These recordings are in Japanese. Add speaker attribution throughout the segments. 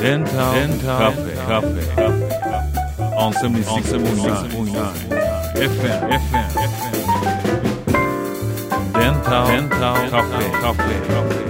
Speaker 1: Dental Cafe on 76.9 FM Dental Cafe。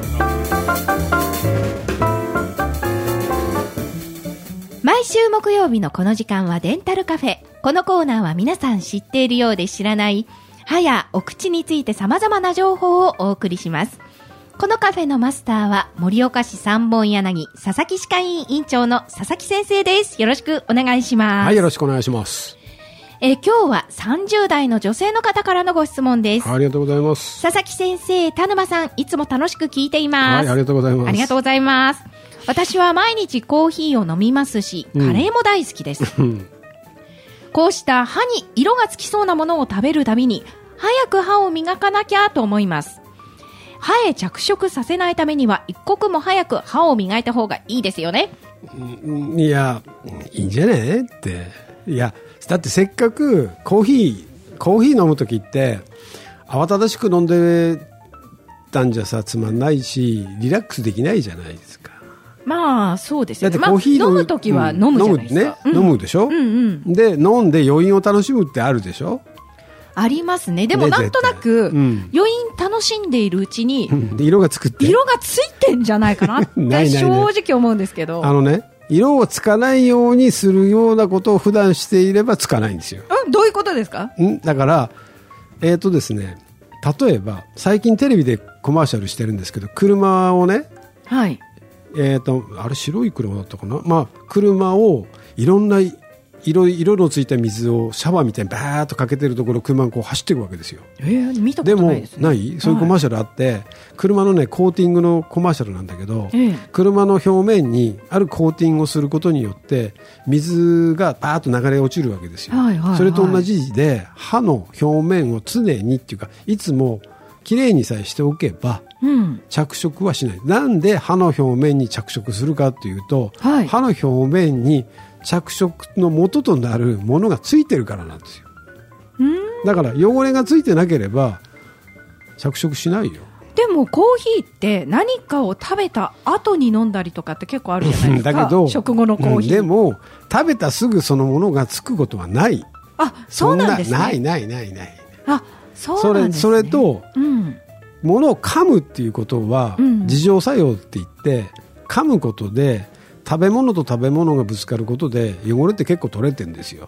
Speaker 2: 毎週木曜日のこの時間はデンタルカフェ。このコーナーは皆さん知っているようで知らない歯やお口について様々な情報をお送りします。このカフェのマスターは盛岡市三本柳佐々木歯科医院院長の佐々木先生です。よろしくお願いします。
Speaker 3: はい、よろしくお願いします。
Speaker 2: 今日は30代の女性の方からのご質問です。
Speaker 3: ありがとうございます。
Speaker 2: 佐々木先生、田沼さん、いつも楽しく聞いています。
Speaker 3: はい、ありがとうございます。
Speaker 2: ありがとうございます。私は毎日コーヒーを飲みますし、カレーも大好きです。こうした歯に色がつきそうなものを食べるたびに、早く歯を磨かなきゃと思います。歯へ着色させないためには、一刻も早く歯を磨いた方がいいですよね。
Speaker 3: いや、いいんじゃねって。いや、だってせっかくコーヒー飲むときって慌ただしく飲んでたんじゃさつまんないし、リラックスできないじゃないですか。
Speaker 2: まあそうですよね。
Speaker 3: だってコーヒー
Speaker 2: 飲むときは飲むじゃないですか。
Speaker 3: 飲むでしょ、で飲んで余韻を楽しむってあるでしょ。
Speaker 2: ありますね。でもなんとなく、余韻楽しんでいるうちに、
Speaker 3: で色がつくって
Speaker 2: 色がついてんじゃないかなって正直思うんですけど。
Speaker 3: 色をつかないようにするようなことを普段していればつかないんですよ。
Speaker 2: どういうことですか？
Speaker 3: だからですね、例えば最近テレビでコマーシャルしてるんですけど、車をね、
Speaker 2: はい、
Speaker 3: あれ白い車だったかな、まあ車をいろんな色のついた水をシャワーみたいにバーッとかけてるところ、車がこう走っていくわけですよ。
Speaker 2: 見たことないですね。
Speaker 3: でもないそういうコマーシャルあって、はい、車のねコーティングのコマーシャルなんだけど、車の表面にあるコーティングをすることによって水がバーッと流れ落ちるわけですよ、それと同じで歯の表面を常にっていうかいつもきれいにさえしておけば、着色はしない。なんで歯の表面に着色するかというと、歯の表面に着色の元となるものがついてるからなんですよ。だから汚れがついてなければ着色しないよ。
Speaker 2: でもコーヒーって何かを食べた後に飲んだりとかって結構あるじゃないですか。
Speaker 3: だけど
Speaker 2: 食後のコーヒー、
Speaker 3: でも食べたすぐそのものがつくことはない。
Speaker 2: そうなんですね。
Speaker 3: ない。
Speaker 2: そうなんですね。
Speaker 3: それと、ものを噛むっていうことは、自浄作用って言って噛むことで食べ物と食べ物がぶつかることで汚れって結構取れてるんですよ。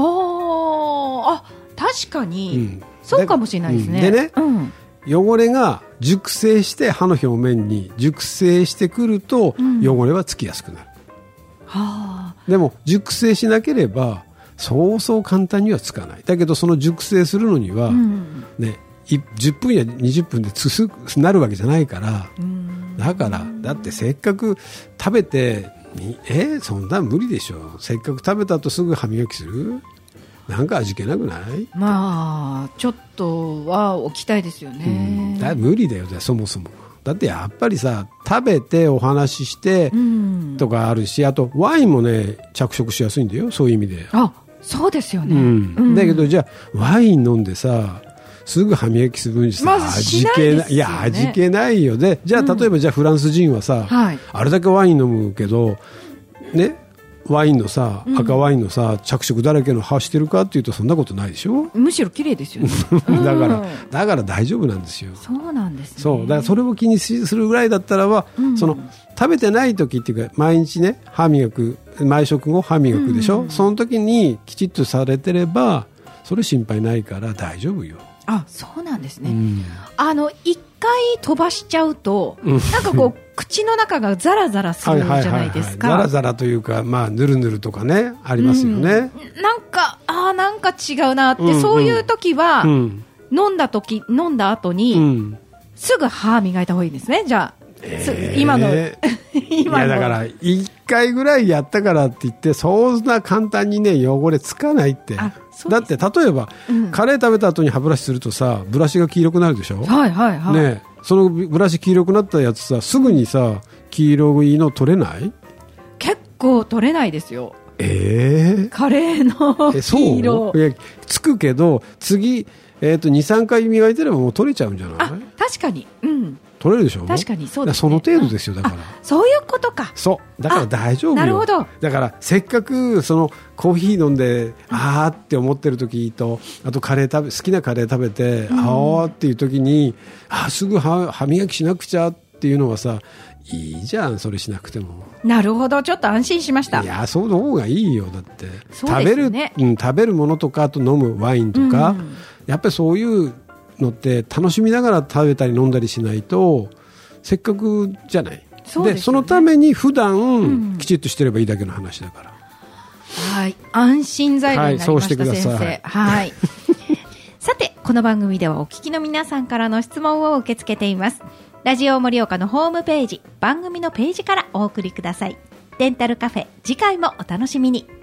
Speaker 2: 確かに、そうかもしれないですね。
Speaker 3: でね、汚れが熟成して歯の表面に熟成してくると、汚れはつきやすくなる。でも熟成しなければそうそう簡単にはつかない。だけどその熟成するのには、10分や20分でなるわけじゃないから、だってせっかく食べてそんな無理でしょ。せっかく食べた後すぐ歯磨きする？なんか味気なくない？ま
Speaker 2: あちょっとは置きたいですよね。
Speaker 3: 無理だよそもそも。だってやっぱりさ、食べてお話ししてとかあるし、あとワインもね着色しやすいんだよ、そういう意味で。
Speaker 2: そうですよね、
Speaker 3: だけどじゃあワイン飲んでさすぐ歯磨きするんじゃ味気ない。いや味気ないよ。でじゃあ例えば、じゃあフランス人はさ、あれだけワイン飲むけどね、ワインのさ、赤ワインのさ着色だらけの歯してるかっていうとそんなことないでしょ。
Speaker 2: むしろ綺麗ですよね。
Speaker 3: だから大丈夫なんですよ。
Speaker 2: そうなんですね。
Speaker 3: そうだからそれを気にするぐらいだったらば、その食べてない時っていうか毎日ね歯磨く、毎食後歯磨くでしょ、その時にきちっとされてればそれ心配ないから大丈夫よ。
Speaker 2: そうなんですね。一回飛ばしちゃうと、なんかこう口の中がザラザラするじゃないですか。
Speaker 3: ザラザラというか、ぬるぬるとかねありますよね。
Speaker 2: なんか違うなって、そういう時は、飲んだ後に、すぐ歯磨いた方がいいですね。じゃあ、今のい
Speaker 3: やだから1回ぐらいやったからって言ってそんな簡単にね汚れつかないって。だって例えば、カレー食べた後に歯ブラシするとさブラシが黄色くなるでしょ。ね、そのブラシ黄色くなったやつさすぐにさ黄色いの取れない？
Speaker 2: 結構取れないですよ。カレーの黄色
Speaker 3: つくけど次2、3回磨いてればもう取れちゃうんじゃない？
Speaker 2: 確確かに、うん、
Speaker 3: 取れるでしょ。
Speaker 2: 確かにそうですね。
Speaker 3: その程度ですよ。だから
Speaker 2: そういうことか。
Speaker 3: そうだから大丈夫よ。
Speaker 2: なるほど。
Speaker 3: だからせっかくそのコーヒー飲んであーって思ってる時と、あと好きなカレー食べて、あーっていう時にすぐ歯磨きしなくちゃっていうのはさ、いいじゃん、それしなくても。
Speaker 2: なるほど、ちょっと安心しました。
Speaker 3: いや、その方がいいよ。だって
Speaker 2: そうですね、
Speaker 3: 食べるものとか、あと飲むワインとか、やっぱりそういうのって楽しみながら食べたり飲んだりしないとせっかくじゃない。
Speaker 2: そうですよね。
Speaker 3: でそのために普段きちっとしてればいいだけの話だから、
Speaker 2: はい、安心材料になりました、
Speaker 3: はい、そうしてください。
Speaker 2: 先生、はいさて、この番組ではお聞きの皆さんからの質問を受け付けています。ラジオ盛岡のホームページ、番組のページからお送りください。デンタルカフェ、次回もお楽しみに。